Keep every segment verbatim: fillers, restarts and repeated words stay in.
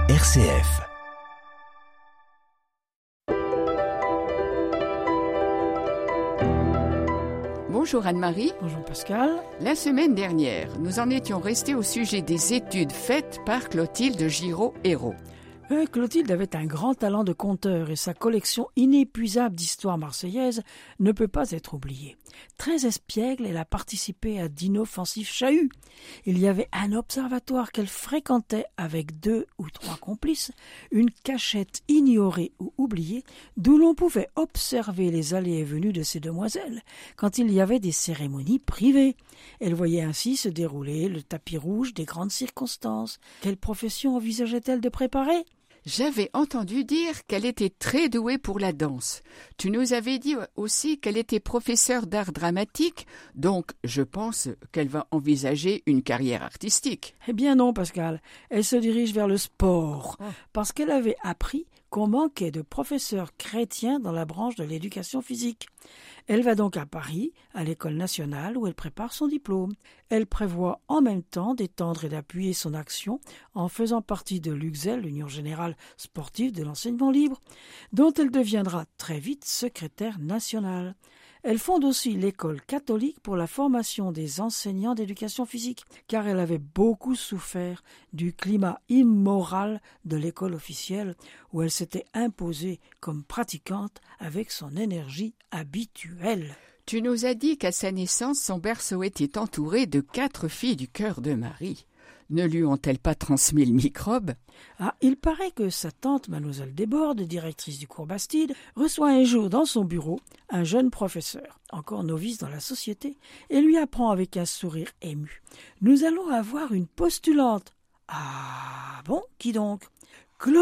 R C F. Bonjour Anne-Marie. Bonjour Pascal. La semaine dernière, nous en étions restés au sujet des études faites par Clotilde Giraud-Hérault. Euh, Clotilde avait un grand talent de conteur et sa collection inépuisable d'histoires marseillaises ne peut pas être oubliée. Très espiègle, elle a participé à d'inoffensifs chahuts. Il y avait un observatoire qu'elle fréquentait avec deux ou trois complices, une cachette ignorée ou oubliée, d'où l'on pouvait observer les allées et venues de ces demoiselles, quand il y avait des cérémonies privées. Elle voyait ainsi se dérouler le tapis rouge des grandes circonstances. Quelle profession envisageait-elle de préparer ? J'avais entendu dire qu'elle était très douée pour la danse. Tu nous avais dit aussi qu'elle était professeure d'art dramatique, donc je pense qu'elle va envisager une carrière artistique. Eh bien non, Pascal. Elle se dirige vers le sport, Oh. parce qu'elle avait appris qu'on manquait de professeurs chrétiens dans la branche de l'éducation physique. Elle va donc à Paris, à l'École nationale, où elle prépare son diplôme. Elle prévoit en même temps d'étendre et d'appuyer son action en faisant partie de l'U X E L, l'Union générale sportive de l'enseignement libre, dont elle deviendra très vite secrétaire nationale. Elle fonde aussi l'école catholique pour la formation des enseignants d'éducation physique, car elle avait beaucoup souffert du climat immoral de l'école officielle, où elle s'était imposée comme pratiquante avec son énergie habituelle. Tu nous as dit qu'à sa naissance, son berceau était entouré de quatre filles du cœur de Marie. Ne lui ont-elles pas transmis le microbe ? Ah, il paraît que sa tante, mademoiselle Desbordes, directrice du cours Bastide, reçoit un jour dans son bureau un jeune professeur, encore novice dans la société, et lui apprend avec un sourire ému. « Nous allons avoir une postulante. »« Ah bon, qui donc ?»« Clotilde !»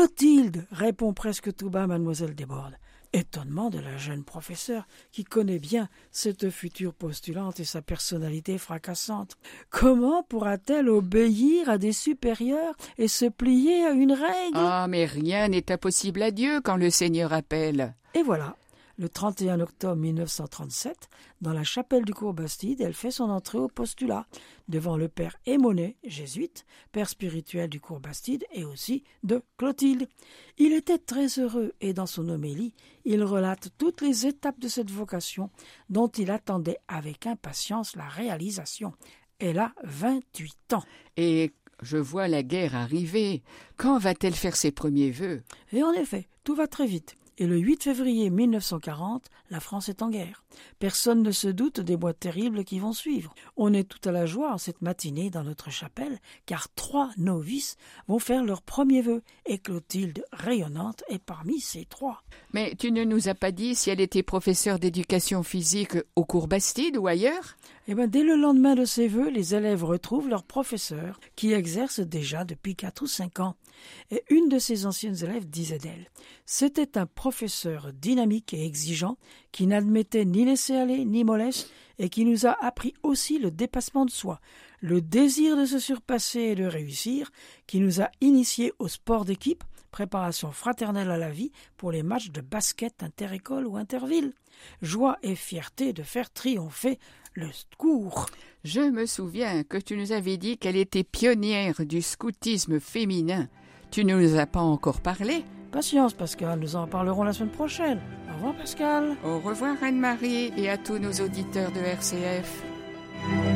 répond presque tout bas mademoiselle Desbordes. Étonnement de la jeune professeure qui connaît bien cette future postulante et sa personnalité fracassante. Comment pourra-t-elle obéir à des supérieurs et se plier à une règle ? Ah, mais rien n'est impossible à Dieu quand le Seigneur appelle. Et voilà, le trente et un octobre mille neuf cent trente-sept, dans la chapelle du cours Bastide, elle fait son entrée au postulat, devant le père Émonet, jésuite, père spirituel du cours Bastide et aussi de Clotilde. Il était très heureux et dans son homélie, il relate toutes les étapes de cette vocation dont il attendait avec impatience la réalisation. Elle a vingt-huit ans. Et je vois la guerre arriver. Quand va-t-elle faire ses premiers vœux ? Et en effet, tout va très vite. Et le huit février mille neuf cent quarante, la France est en guerre. Personne ne se doute des mois terribles qui vont suivre. On est tout à la joie en cette matinée dans notre chapelle, car trois novices vont faire leurs premiers vœux, et Clotilde, rayonnante, est parmi ces trois. Mais tu ne nous as pas dit si elle était professeure d'éducation physique au cours Bastide ou ailleurs ? Eh bien, dès le lendemain de ces vœux, les élèves retrouvent leur professeur, qui exerce déjà depuis quatre ou cinq ans. Et une de ses anciennes élèves disait d'elle « C'était un professeur dynamique et exigeant, qui n'admettait ni laisser-aller ni mollesse, et qui nous a appris aussi le dépassement de soi, le désir de se surpasser et de réussir, qui nous a initiés au sport d'équipe, préparation fraternelle à la vie pour les matchs de basket inter-école ou inter-ville. Joie et fierté de faire triompher le cours. » Je me souviens que tu nous avais dit qu'elle était pionnière du scoutisme féminin. Tu ne nous as pas encore parlé ? Patience Pascal, nous en parlerons la semaine prochaine. Au revoir Pascal. Au revoir Anne-Marie et à tous nos auditeurs de R C F.